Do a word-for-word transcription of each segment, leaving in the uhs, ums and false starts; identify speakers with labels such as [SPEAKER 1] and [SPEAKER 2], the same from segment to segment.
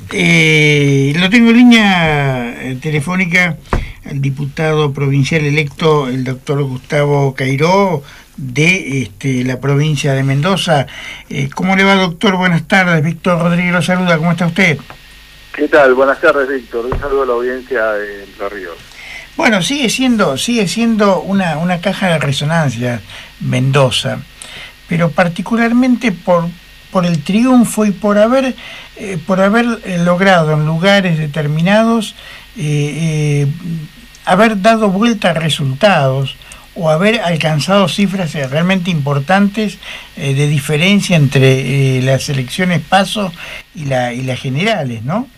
[SPEAKER 1] Eh, lo tengo en línea eh, telefónica al diputado provincial electo, el doctor Gustavo Cairó, de este, la provincia de Mendoza. Eh, ¿Cómo le va, doctor? Buenas tardes. Víctor Rodríguez lo saluda. ¿Cómo está usted?
[SPEAKER 2] ¿Qué tal? Buenas tardes, Víctor. Un saludo a la audiencia de Entre Ríos.
[SPEAKER 1] Bueno, sigue siendo, sigue siendo una, una caja de resonancia Mendoza, pero particularmente por, por el triunfo y por haber, eh, por haber eh, logrado en lugares determinados eh, eh, haber dado vuelta a resultados o haber alcanzado cifras realmente importantes eh, de diferencia entre eh, las elecciones PASO y, la, y las generales, ¿no?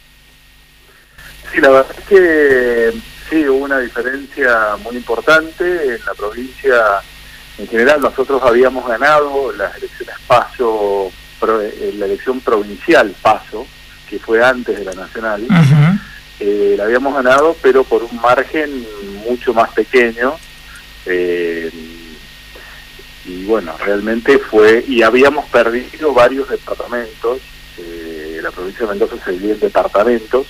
[SPEAKER 2] Sí, la verdad es que sí, hubo una diferencia muy importante en la provincia. En general, nosotros habíamos ganado las elecciones PASO, la elección provincial PASO, que fue antes de la nacional. Uh-huh. eh, la habíamos ganado, pero por un margen mucho más pequeño. Eh, y bueno, realmente fue, y habíamos perdido varios departamentos. Eh, la provincia de Mendoza se divide en departamentos.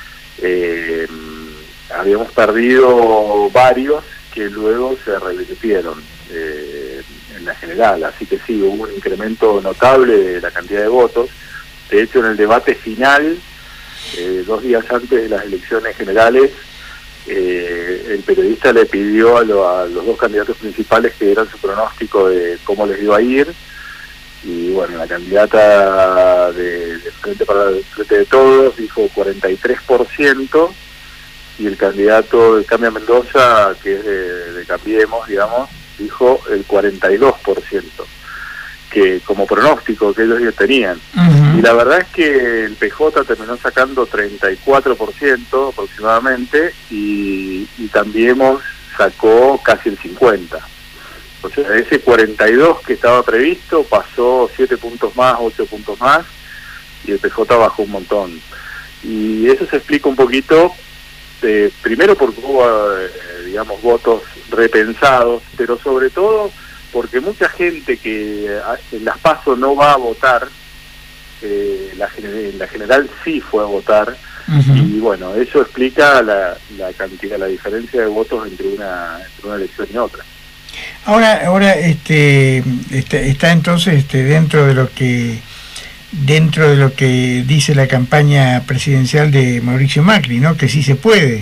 [SPEAKER 2] Eh, habíamos perdido varios que luego se revirtieron eh, en la general, así que sí, hubo un incremento notable de la cantidad de votos. De hecho, en el debate final, eh, dos días antes de las elecciones generales, eh, el periodista le pidió a, lo, a los dos candidatos principales que dieran su pronóstico de cómo les iba a ir. Y bueno, la candidata de, de Frente para el Frente de Todos dijo cuarenta y tres por ciento, y el candidato de Cambia Mendoza, que es de, de Cambiemos, digamos, dijo el cuarenta y dos por ciento, que como pronóstico que ellos ya tenían. Uh-huh. Y la verdad es que el P J terminó sacando treinta y cuatro por ciento aproximadamente, y, y Cambiemos sacó casi el cincuenta por ciento. O sea, ese cuarenta y dos que estaba previsto pasó siete puntos más, ocho puntos más, y el P J bajó un montón. Y eso se explica un poquito, eh, primero porque hubo, eh, digamos, votos repensados, pero sobre todo porque mucha gente que en las PASO no va a votar, eh, la, en la general sí fue a votar. Uh-huh. Y bueno, eso explica la, la cantidad, la diferencia de votos entre una, entre una elección y otra.
[SPEAKER 1] Ahora, ahora este, este está entonces este, dentro de lo que dentro de lo que dice la campaña presidencial de Mauricio Macri, ¿no? Que sí se puede.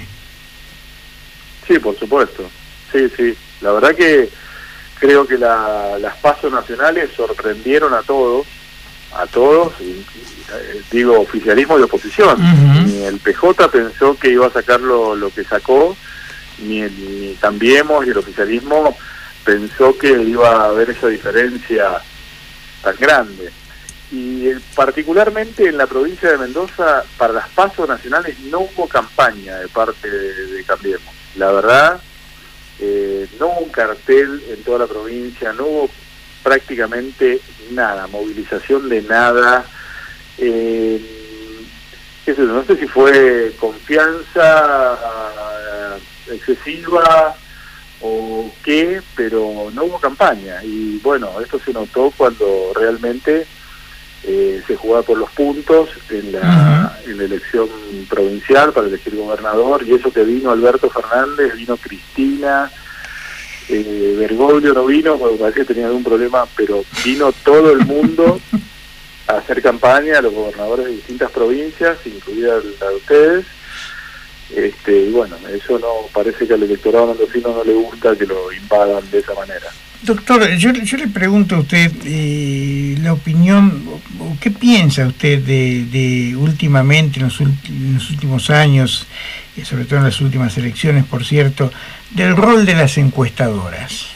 [SPEAKER 2] Sí, por supuesto. Sí, sí. La verdad que creo que la, las PASO nacionales sorprendieron a todos, a todos, y, y, digo, oficialismo y oposición. Uh-huh. Ni el P J pensó que iba a sacar lo, lo que sacó, ni, ni Cambiemos y el oficialismo pensó que iba a haber esa diferencia tan grande. Y eh, particularmente en la provincia de Mendoza, para las PASO nacionales no hubo campaña de parte de, de Cambiemos. La verdad, eh, no hubo un cartel en toda la provincia, no hubo prácticamente nada, movilización de nada. Eh, eso, no sé si fue confianza uh, excesiva o qué, pero no hubo campaña. Y bueno, esto se notó cuando realmente eh, se jugaba por los puntos en la, uh-huh. en la elección provincial para elegir gobernador, y eso que vino Alberto Fernández, vino Cristina, eh, Bergoglio no vino porque parece que tenía algún problema, pero vino todo el mundo a hacer campaña, a los gobernadores de distintas provincias, incluida la de ustedes. Este, y bueno, eso no, parece que al electorado mendocino no le gusta que lo invadan de esa manera.
[SPEAKER 1] Doctor, yo, yo le pregunto a usted eh, la opinión, o, ¿qué piensa usted de, de últimamente, en los, en los últimos años, eh, sobre todo en las últimas elecciones, por cierto, del rol de las encuestadoras?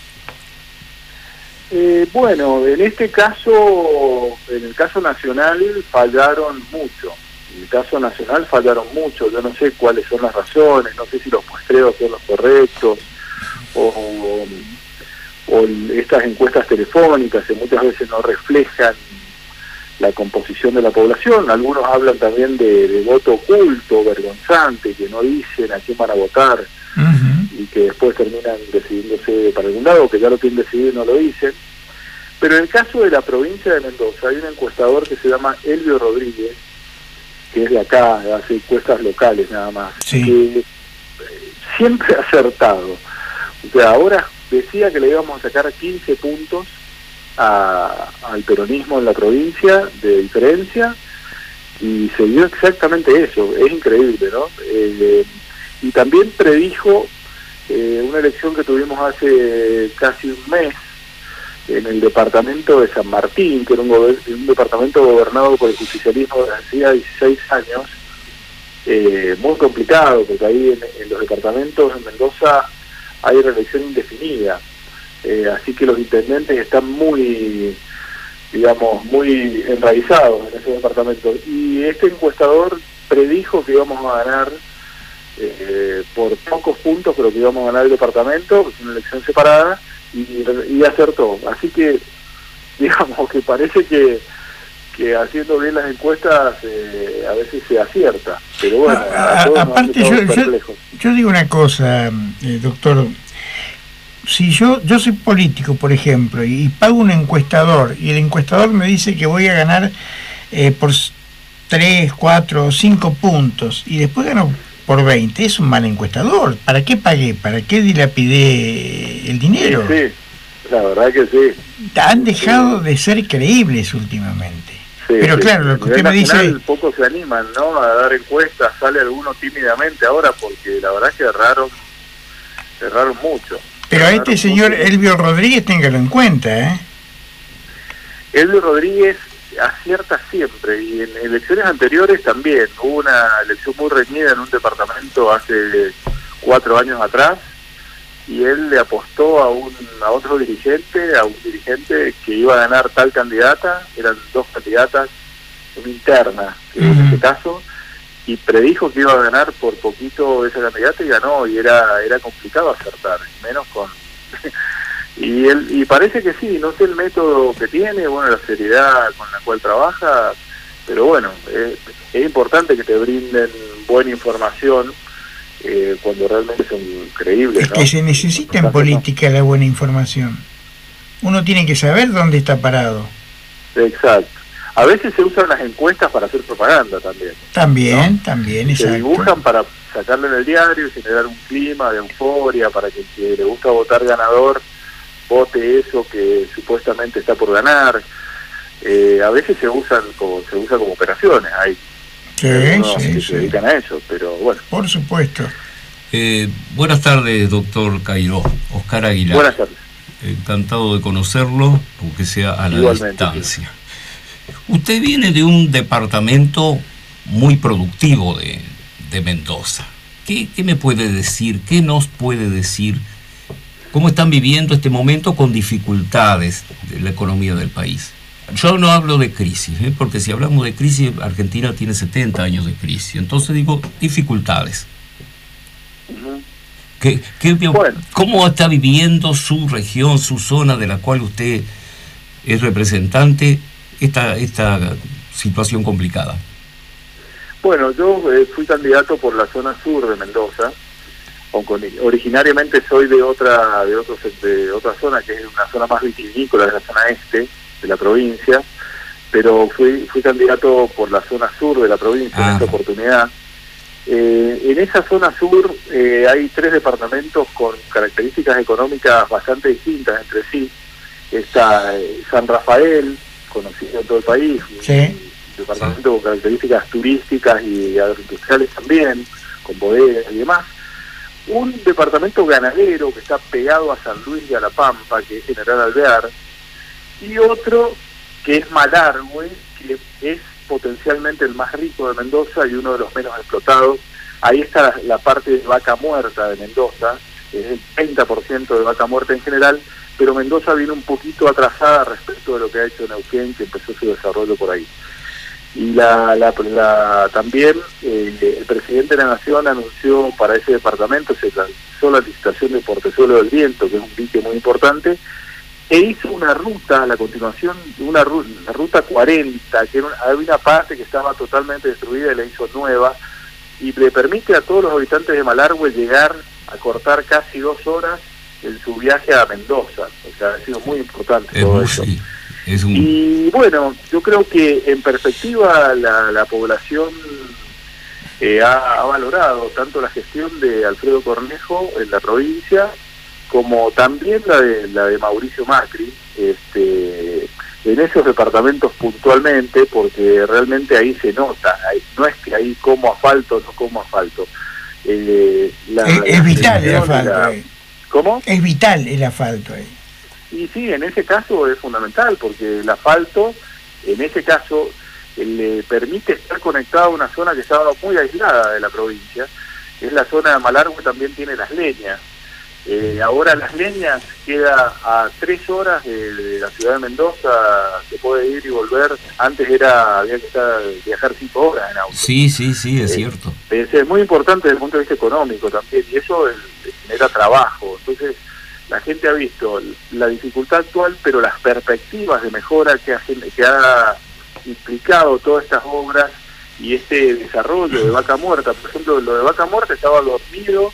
[SPEAKER 2] Eh, bueno, en este caso, en el caso nacional, fallaron mucho. En el caso nacional fallaron mucho, yo no sé cuáles son las razones, no sé si los muestreos son los correctos, o, o estas encuestas telefónicas que muchas veces no reflejan la composición de la población. Algunos hablan también de, de voto oculto, vergonzante, que no dicen a quién van a votar, uh-huh. y que después terminan decidiéndose para algún lado, que ya lo tienen decidido y no lo dicen. Pero en el caso de la provincia de Mendoza hay un encuestador que se llama Elvio Rodríguez, de acá, hace encuestas locales nada más,
[SPEAKER 1] sí.
[SPEAKER 2] que eh, siempre ha acertado. O sea, ahora decía que le íbamos a sacar quince puntos a, al peronismo en la provincia de diferencia, y se dio exactamente eso. Es increíble, ¿no? Eh, y también predijo eh, una elección que tuvimos hace casi un mes en el departamento de San Martín, que era un, un departamento gobernado por el justicialismo desde hacía dieciséis años, eh, muy complicado, porque ahí en, en los departamentos en Mendoza hay reelección indefinida, eh, así que los intendentes están muy, digamos, muy enraizados en ese departamento, y este encuestador predijo que íbamos a ganar eh, por pocos puntos, pero que íbamos a ganar el departamento, es una elección separada, y, y acertó. Así que, digamos, que parece que que haciendo bien las encuestas eh, a veces se acierta, pero bueno,
[SPEAKER 1] a,
[SPEAKER 2] a todos
[SPEAKER 1] aparte
[SPEAKER 2] nos
[SPEAKER 1] yo,
[SPEAKER 2] yo,
[SPEAKER 1] yo digo una cosa, eh, doctor, si yo yo soy político, por ejemplo, y, y pago un encuestador, y el encuestador me dice que voy a ganar eh, por tres, cuatro, cinco puntos, y después gano por veinte, es un mal encuestador. ¿Para qué pagué? ¿Para qué dilapidé el dinero?
[SPEAKER 2] Sí, sí, la verdad que sí.
[SPEAKER 1] Han dejado sí. de ser creíbles últimamente. Sí, pero sí, claro, lo que usted me dice...
[SPEAKER 2] Pocos se animan, ¿no?, a dar encuestas, sale alguno tímidamente ahora, porque la verdad es que erraron, erraron mucho.
[SPEAKER 1] Pero
[SPEAKER 2] erraron
[SPEAKER 1] a este señor
[SPEAKER 2] mucho.
[SPEAKER 1] Elvio Rodríguez, téngalo en cuenta, ¿eh?
[SPEAKER 2] Elvio Rodríguez acierta siempre, y en elecciones anteriores también. Hubo una elección muy reñida en un departamento hace cuatro años atrás, y él le apostó a un a otro dirigente, a un dirigente que iba a ganar tal candidata, eran dos candidatas, una interna, uh-huh. en este caso, y predijo que iba a ganar por poquito esa candidata, y ganó, y era era complicado acertar, menos con... y él y parece que sí, no sé el método que tiene, bueno, la seriedad con la cual trabaja, pero bueno, es, es importante que te brinden buena información, Eh, cuando realmente son creíbles,
[SPEAKER 1] es
[SPEAKER 2] ¿no?
[SPEAKER 1] que se necesita en política la buena información. Uno tiene que saber dónde está parado.
[SPEAKER 2] Exacto. A veces se usan las encuestas para hacer propaganda también.
[SPEAKER 1] También,
[SPEAKER 2] ¿no?
[SPEAKER 1] también,
[SPEAKER 2] se
[SPEAKER 1] exacto.
[SPEAKER 2] Se dibujan para sacarlo en el diario y generar un clima de euforia para que el que le gusta votar ganador vote eso que supuestamente está por ganar. Eh, a veces se usan como, se usa como operaciones. Hay
[SPEAKER 1] Sí, sí,
[SPEAKER 2] que
[SPEAKER 1] sí.
[SPEAKER 2] se dedican a eso, pero bueno.
[SPEAKER 1] Por supuesto.
[SPEAKER 3] Eh, buenas tardes, doctor Cairó. Oscar Aguilar.
[SPEAKER 2] Buenas tardes.
[SPEAKER 3] Encantado de conocerlo, aunque sea a la
[SPEAKER 2] Igualmente,
[SPEAKER 3] distancia. Sí. Usted viene de un departamento muy productivo de, de Mendoza. ¿Qué, ¿Qué me puede decir? ¿Qué nos puede decir? ¿Cómo están viviendo este momento con dificultades de la economía del país? Yo no hablo de crisis, ¿eh? porque si hablamos de crisis, Argentina tiene setenta años de crisis. Entonces digo, dificultades.
[SPEAKER 2] Uh-huh.
[SPEAKER 3] ¿Qué, qué,
[SPEAKER 2] bueno.
[SPEAKER 3] ¿Cómo está viviendo su región, su zona de la cual usted es representante, esta, esta situación complicada?
[SPEAKER 2] Bueno, yo eh, fui candidato por la zona sur de Mendoza, aunque originariamente soy de otra de, otro, de otra zona, que es una zona más vitivinícola, de la zona este de la provincia, pero fui fui candidato por la zona sur de la provincia ah. en esta oportunidad. Eh, en esa zona sur eh, hay tres departamentos con características económicas bastante distintas entre sí. Está eh, San Rafael, conocido en todo el país,
[SPEAKER 1] sí.
[SPEAKER 2] un departamento sí. con características turísticas y agroindustriales también, con bodegas y demás. Un departamento ganadero que está pegado a San Luis y a La Pampa, que es General Alvear, y otro que es Malargüe, que es potencialmente el más rico de Mendoza y uno de los menos explotados. Ahí está la, la parte de vaca muerta de Mendoza, es el treinta por ciento de vaca muerta en general, pero Mendoza viene un poquito atrasada respecto de lo que ha hecho Neuquén, que empezó su desarrollo por ahí. Y la, la, la también eh, el presidente de la Nación anunció para ese departamento, se lanzó la licitación de Portezuelo del Viento, que es un dique muy importante, e hizo una ruta, a la continuación, una ruta, la ruta cuarenta, que era una, había una parte que estaba totalmente destruida y la hizo nueva, y le permite a todos los habitantes de Malargüe llegar a cortar casi dos horas en su viaje a Mendoza. O sea, ha sido muy importante
[SPEAKER 3] es
[SPEAKER 2] todo
[SPEAKER 3] muy,
[SPEAKER 2] eso.
[SPEAKER 3] Sí, es un...
[SPEAKER 2] Y bueno, yo creo que en perspectiva la, la población eh, ha, ha valorado tanto la gestión de Alfredo Cornejo en la provincia como también la de la de Mauricio Macri, este, en esos departamentos puntualmente, porque realmente ahí se nota, ahí, no es que ahí como asfalto, no como asfalto. Eh, la,
[SPEAKER 1] es, es vital el asfalto.
[SPEAKER 2] La, ¿Cómo?
[SPEAKER 1] Es vital el asfalto ahí.
[SPEAKER 2] Y sí, en ese caso es fundamental, porque el asfalto, en ese caso, le permite estar conectado a una zona que estaba muy aislada de la provincia, que es la zona de Malargüe, también tiene Las Leñas. Eh, ahora Las Leñas queda a tres horas de, de la ciudad de Mendoza, se puede ir y volver. Antes era había que estar, viajar cinco horas en auto.
[SPEAKER 3] Sí, sí, sí, es eh, cierto.
[SPEAKER 2] Es, es muy importante desde el punto de vista económico también, y eso es, genera trabajo. Entonces la gente ha visto la dificultad actual, pero las perspectivas de mejora que ha, que ha implicado todas estas obras y este desarrollo de Vaca Muerta. Por ejemplo, lo de Vaca Muerta estaba dormido,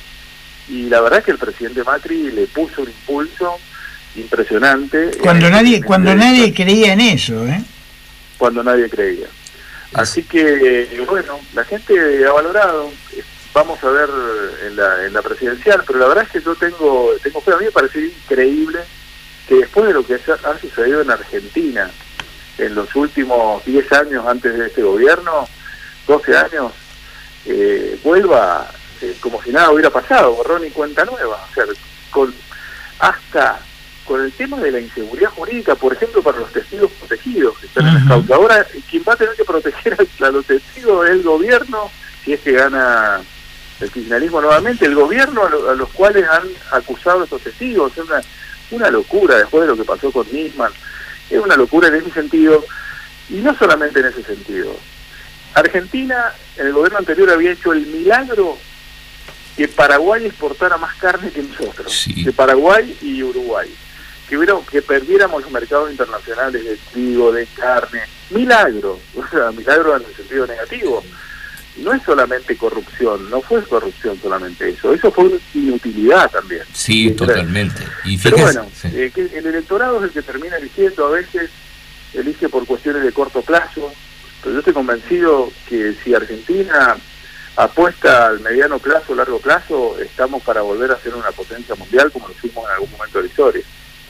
[SPEAKER 2] y la verdad es que el presidente Macri le puso un impulso impresionante.
[SPEAKER 1] Cuando
[SPEAKER 2] en,
[SPEAKER 1] nadie
[SPEAKER 2] en
[SPEAKER 1] cuando
[SPEAKER 2] este
[SPEAKER 1] nadie creía en eso, ¿eh?
[SPEAKER 2] Cuando nadie creía. Así que, bueno, la gente ha valorado. Vamos a ver en la, en la presidencial, pero la verdad es que yo tengo, tengo fe. A mí me parece increíble que después de lo que ha sucedido en Argentina en los últimos diez años antes de este gobierno, doce años, eh, vuelva eh, como si nada hubiera pasado, borrón y cuenta nueva. O sea, con, hasta con el tema de la inseguridad jurídica, por ejemplo, para los testigos protegidos que están uh-huh. en el causa. Ahora, quien va a tener que proteger a, a los testigos es el gobierno, si es que gana el kirchnerismo nuevamente, el gobierno a, lo, a los cuales han acusado a estos testigos. Es una, una locura después de lo que pasó con Nisman. Es una locura en ese sentido, y no solamente en ese sentido. Argentina, en el gobierno anterior, había hecho el milagro que Paraguay exportara más carne que nosotros, sí. que Paraguay y Uruguay, que hubiera, que perdiéramos los mercados internacionales de trigo, de carne. Milagro, o sea, milagro en el sentido negativo. No es solamente corrupción, no fue corrupción solamente eso, eso fue inutilidad también.
[SPEAKER 3] Sí, totalmente. Y
[SPEAKER 2] fíjese, pero bueno, sí. eh, que el electorado es el que termina eligiendo, a veces elige por cuestiones de corto plazo, pero yo estoy convencido que si Argentina apuesta al mediano plazo, largo plazo, estamos para volver a ser una potencia mundial como lo fuimos en algún momento de la historia.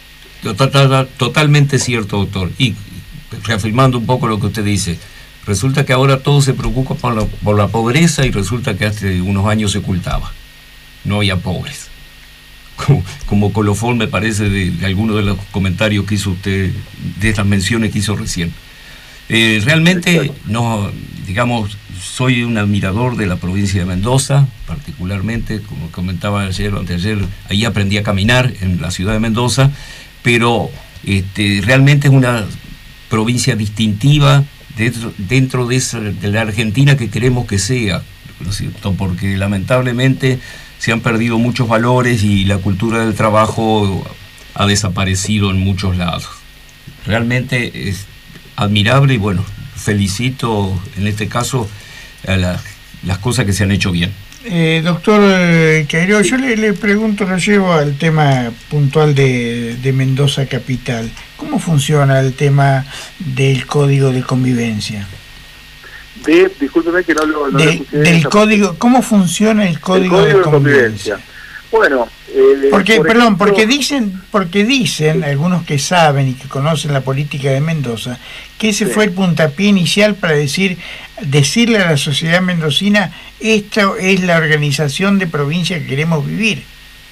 [SPEAKER 3] Total, totalmente cierto, doctor. Y reafirmando un poco lo que usted dice, resulta que ahora todo se preocupa por la, por la pobreza, y resulta que hace unos años se ocultaba. No había pobres. Como, como colofón me parece de, de algunos de los comentarios que hizo usted, de estas menciones que hizo recién. Eh, realmente, no, digamos, soy un admirador de la provincia de Mendoza, particularmente, como comentaba ayer o anteayer, ahí aprendí a caminar en la ciudad de Mendoza, pero este, realmente es una provincia distintiva dentro, dentro de, esa, de la Argentina que queremos que sea, ¿no es cierto? Porque lamentablemente se han perdido muchos valores y la cultura del trabajo ha desaparecido en muchos lados. Realmente es admirable y bueno, felicito en este caso a la, las cosas que se han hecho bien.
[SPEAKER 1] Eh, doctor Queiroz, yo le, le pregunto, lo llevo al tema puntual de, de Mendoza Capital. ¿Cómo funciona el tema del código de convivencia?
[SPEAKER 2] De, discúlpeme que no lo, no
[SPEAKER 1] de,
[SPEAKER 2] lo escuché.
[SPEAKER 1] Del código, ¿cómo funciona el código, el código de, de convivencia? convivencia.
[SPEAKER 2] Bueno, eh,
[SPEAKER 1] porque,
[SPEAKER 2] por
[SPEAKER 1] perdón,
[SPEAKER 2] ejemplo,
[SPEAKER 1] porque dicen, porque dicen algunos que saben y que conocen la política de Mendoza, que ese sí. fue el puntapié inicial para decir, decirle a la sociedad mendocina, esta es la organización de provincia que queremos vivir.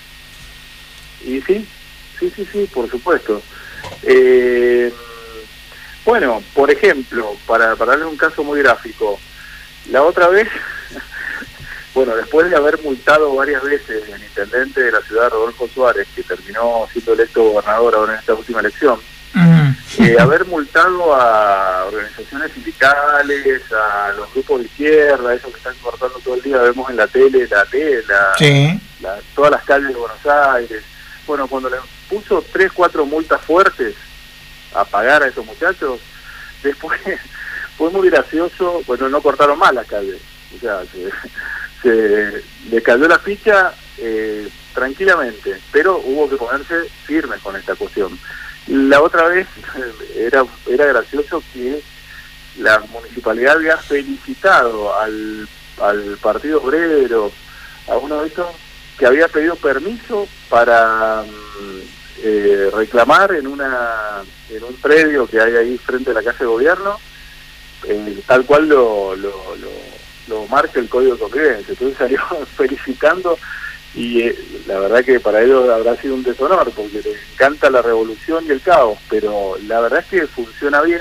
[SPEAKER 2] Y sí, sí, sí, sí, por supuesto. Eh, bueno, por ejemplo, para, para darle un caso muy gráfico, la otra vez, bueno, después de haber multado varias veces el intendente de la ciudad, Rodolfo Suárez, que terminó siendo electo gobernador ahora en esta última elección, uh-huh. eh, haber multado a organizaciones sindicales, a los grupos de izquierda, esos que están cortando todo el día, vemos en la tele, la tele, la,
[SPEAKER 1] sí.
[SPEAKER 2] la, todas las calles de Buenos Aires. Bueno, cuando le puso tres, cuatro multas fuertes a pagar a esos muchachos, después fue muy gracioso, bueno, no cortaron más las calles, o sea, se, se le cayó la ficha eh, tranquilamente, pero hubo que ponerse firmes con esta cuestión. La otra vez era, era gracioso que la municipalidad había felicitado al al Partido Obrero, a uno de estos, que había pedido permiso para eh, reclamar en una en un predio que hay ahí frente a la Casa de Gobierno, eh, tal cual lo, lo, lo, lo marca el Código de Convivencia. Entonces salió felicitando, y eh, la verdad que para ellos habrá sido un deshonor, porque les encanta la revolución y el caos, pero la verdad es que funciona bien.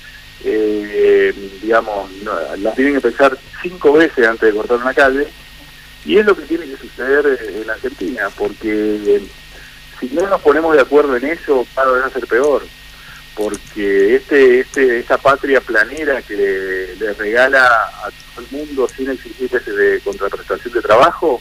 [SPEAKER 2] Eh, digamos, no, la tienen que pensar cinco veces antes de cortar una calle, y es lo que tiene que suceder en Argentina, porque eh, si no nos ponemos de acuerdo en eso, cada vez va a ser peor, porque este, este, esta patria planera que le, le regala a todo el mundo sin exigirles de contraprestación de trabajo,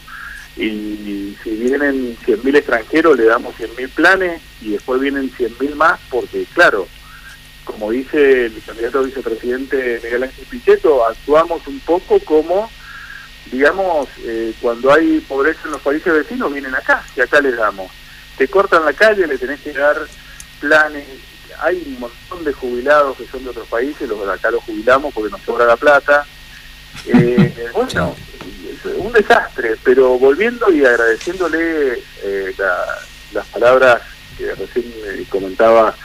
[SPEAKER 2] y si vienen cien mil extranjeros le damos cien mil planes, y después vienen cien mil más, porque claro, como dice el candidato a vicepresidente Miguel Ángel Pichetto, actuamos un poco como, digamos, eh, cuando hay pobreza en los países vecinos, vienen acá, y acá les damos. Te cortan la calle, le tenés que dar planes. Hay un montón de jubilados que son de otros países, los de acá los jubilamos porque nos sobra la plata. Eh, bueno, es un desastre, pero volviendo y agradeciéndole eh, la, las palabras que recién eh, comentaba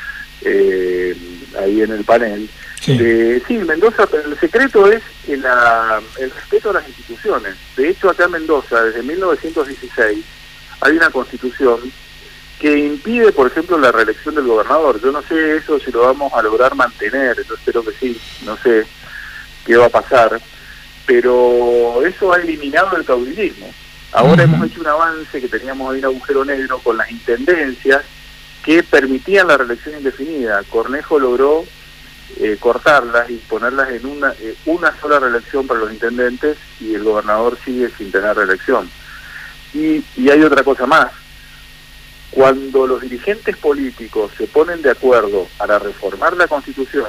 [SPEAKER 2] Eh, ahí en el panel. Sí, eh, sí Mendoza, pero el secreto es el, la, el respeto a las instituciones. De hecho, acá en Mendoza, desde mil novecientos dieciséis, hay una constitución que impide, por ejemplo, la reelección del gobernador. Yo no sé eso si lo vamos a lograr mantener, yo espero que sí, no sé qué va a pasar, pero eso ha eliminado el caudillismo. Ahora uh-huh. hemos hecho un avance, que teníamos ahí un agujero negro con las intendencias, que permitían la reelección indefinida. Cornejo logró eh, cortarlas y ponerlas en una eh, una sola reelección para los intendentes, y el gobernador sigue sin tener reelección. Y, y hay otra cosa más. Cuando los dirigentes políticos se ponen de acuerdo para reformar la Constitución,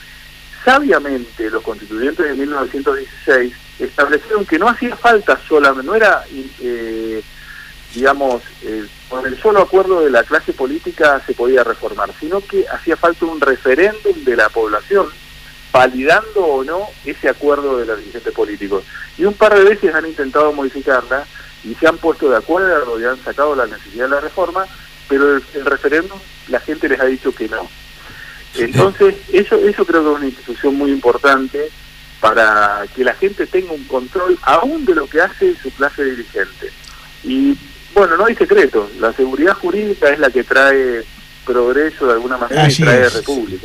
[SPEAKER 2] sabiamente los constituyentes de mil novecientos dieciséis establecieron que no hacía falta solamente, no era... Eh, digamos, eh, con el solo acuerdo de la clase política se podía reformar, sino que hacía falta un referéndum de la población validando o no ese acuerdo de los dirigentes políticos. Y un par de veces han intentado modificarla y se han puesto de acuerdo y han sacado la necesidad de la reforma, pero el, el referéndum la gente les ha dicho que no. Entonces, eso, eso creo que es una institución muy importante para que la gente tenga un control aún de lo que hace su clase dirigente. Y bueno, no hay secreto, la seguridad jurídica es la que trae progreso de alguna manera. Así y trae es. República.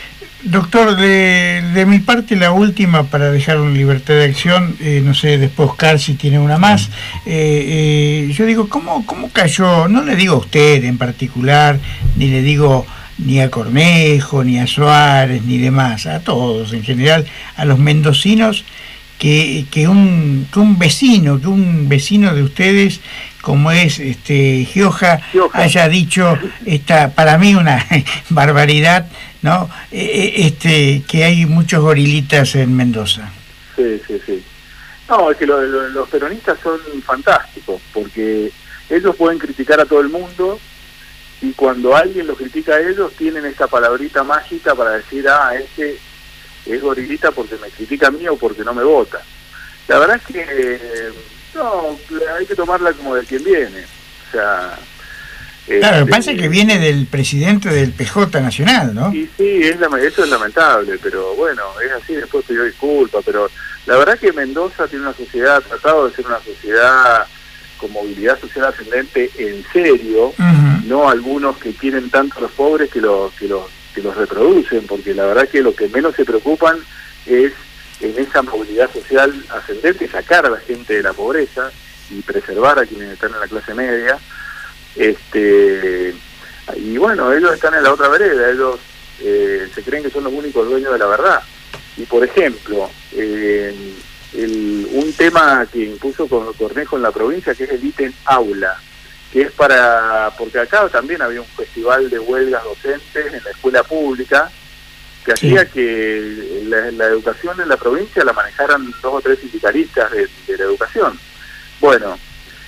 [SPEAKER 1] Doctor, de, de mi parte la última para dejar una libertad de acción, eh, no sé, después Oscar si tiene una más. Eh, eh, yo digo, ¿cómo, ¿cómo cayó? No le digo a usted en particular, ni le digo ni a Cornejo, ni a Suárez, ni demás, a todos en general, a los mendocinos, que, que, un, que un vecino, que un vecino de ustedes, como es este Gioja, Gioja, haya dicho esta, para mí una barbaridad, ¿no? Eh, este que hay muchos gorilitas en Mendoza.
[SPEAKER 2] Sí, sí, sí. No, es que lo, lo, los peronistas son fantásticos, porque ellos pueden criticar a todo el mundo, y cuando alguien los critica a ellos, tienen esta palabrita mágica para decir, ah, este es gorilita porque me critica a mí o porque no me vota. La verdad es que... Eh, no, hay que tomarla como de quien viene. O sea...
[SPEAKER 1] Claro, lo que pasa es que viene del presidente del P J Nacional, ¿no?
[SPEAKER 2] Y sí, es, eso es lamentable, pero bueno, es así, después pidió disculpas, pero la verdad que Mendoza tiene una sociedad, ha tratado de ser una sociedad con movilidad social ascendente en serio, uh-huh. no algunos que quieren tanto a los pobres que los, que los, que los reproducen, porque la verdad que lo que menos se preocupan es en esa movilidad social ascendente, sacar a la gente de la pobreza y preservar a quienes están en la clase media. Este y bueno, ellos están en la otra vereda, ellos eh, se creen que son los únicos dueños de la verdad. Y por ejemplo, eh, el, un tema que impuso Cornejo en la provincia, que es el ítem aula, que es para, porque acá también había un festival de huelgas docentes en la escuela pública, que hacía sí. que la, la educación en la provincia la manejaran dos o tres sindicalistas de, de la educación. Bueno,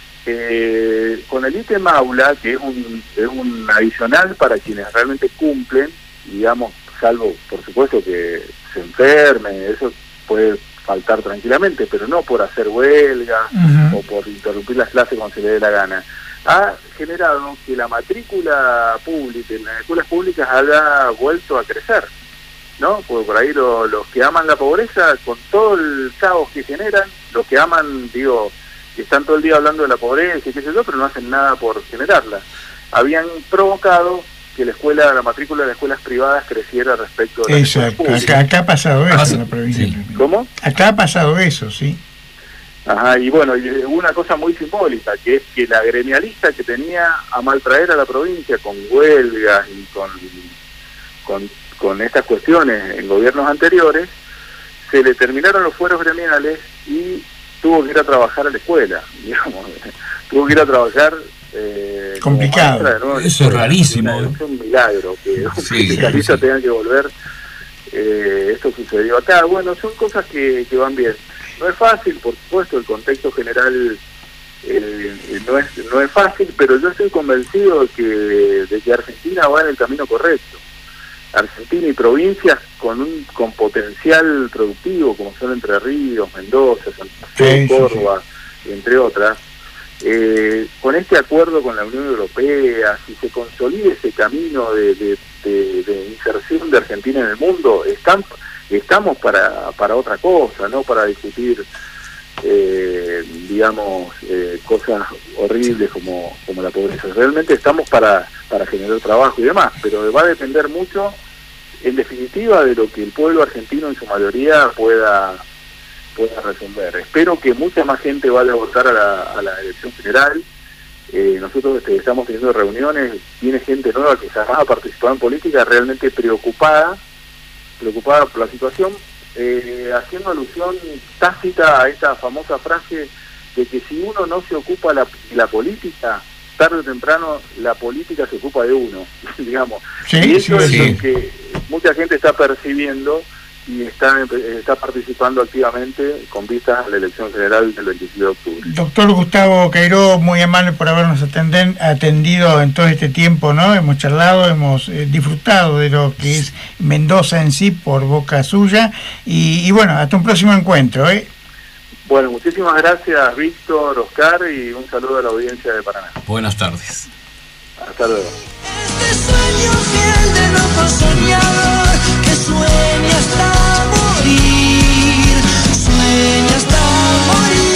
[SPEAKER 2] eh, con el ítem aula, que es un, es un adicional para quienes realmente cumplen, digamos, salvo por supuesto que se enfermen, eso puede faltar tranquilamente, pero no por hacer huelga uh-huh. o por interrumpir las clases cuando se le dé la gana. Ha generado que la matrícula pública en las escuelas públicas haya vuelto a crecer, ¿no? Porque por ahí lo, los que aman la pobreza, con todo el caos que generan, los que aman, digo, que están todo el día hablando de la pobreza y qué sé yo, pero no hacen nada por generarla, habían provocado que la escuela, la matrícula de las escuelas privadas creciera respecto de las escuelas públicas.
[SPEAKER 1] Acá, acá ha pasado eso ah, en la provincia. Sí.
[SPEAKER 2] ¿Cómo?
[SPEAKER 1] Acá ha pasado eso, sí.
[SPEAKER 2] Ajá, y bueno, y una cosa muy simbólica, que es que la gremialista que tenía a maltraer a la provincia con huelgas y con, con, con estas cuestiones en gobiernos anteriores, se le terminaron los fueros gremiales y tuvo que ir a trabajar a la escuela, digamos, tuvo que ir a trabajar... Eh,
[SPEAKER 1] complicado,
[SPEAKER 2] nuevo,
[SPEAKER 3] eso es rarísimo.
[SPEAKER 2] Es un milagro que un
[SPEAKER 3] sí,
[SPEAKER 2] sindicalista
[SPEAKER 3] sí.
[SPEAKER 2] tenga que volver. Eh, esto sucedió acá. Bueno, son cosas que, que van bien. No es fácil, por supuesto, el contexto general eh, no es no es fácil, pero yo estoy convencido de que, de que Argentina va en el camino correcto. Argentina y provincias con un con potencial productivo, como son Entre Ríos, Mendoza, Santa Fe, sí, Córdoba, sí, sí. entre otras, eh, con este acuerdo con la Unión Europea, si se consolida ese camino de, de, de, de inserción de Argentina en el mundo, están estamos para, para otra cosa, no para discutir, eh, digamos, eh, cosas horribles como, como la pobreza. Realmente estamos para, para generar trabajo y demás, pero va a depender mucho, en definitiva, de lo que el pueblo argentino en su mayoría pueda, pueda resolver. Espero que mucha más gente vaya a votar a la, a la elección general. Eh, nosotros este, estamos teniendo reuniones, viene gente nueva que jamás ha participado en política, realmente preocupada, preocupada por la situación, eh, haciendo alusión tácita a esta famosa frase de que si uno no se ocupa la, la política, tarde o temprano la política se ocupa de uno, digamos.
[SPEAKER 1] Sí,
[SPEAKER 2] y eso
[SPEAKER 1] sí,
[SPEAKER 2] es
[SPEAKER 1] sí.
[SPEAKER 2] lo que mucha gente está percibiendo y está, está participando activamente con vistas a la elección general del veintiséis de octubre.
[SPEAKER 1] Doctor Gustavo Queiró, muy amable por habernos atenden, atendido en todo este tiempo, ¿no? Hemos charlado, hemos eh, disfrutado de lo que es Mendoza en sí por boca suya y, y bueno, hasta un próximo encuentro, ¿eh?
[SPEAKER 2] Bueno, muchísimas gracias, Víctor, Oscar, y un saludo a la audiencia de Paraná.
[SPEAKER 3] Buenas tardes.
[SPEAKER 2] Hasta luego.
[SPEAKER 4] Este sueño fiel de loco soñador que sueña hasta morir, sueña hasta morir.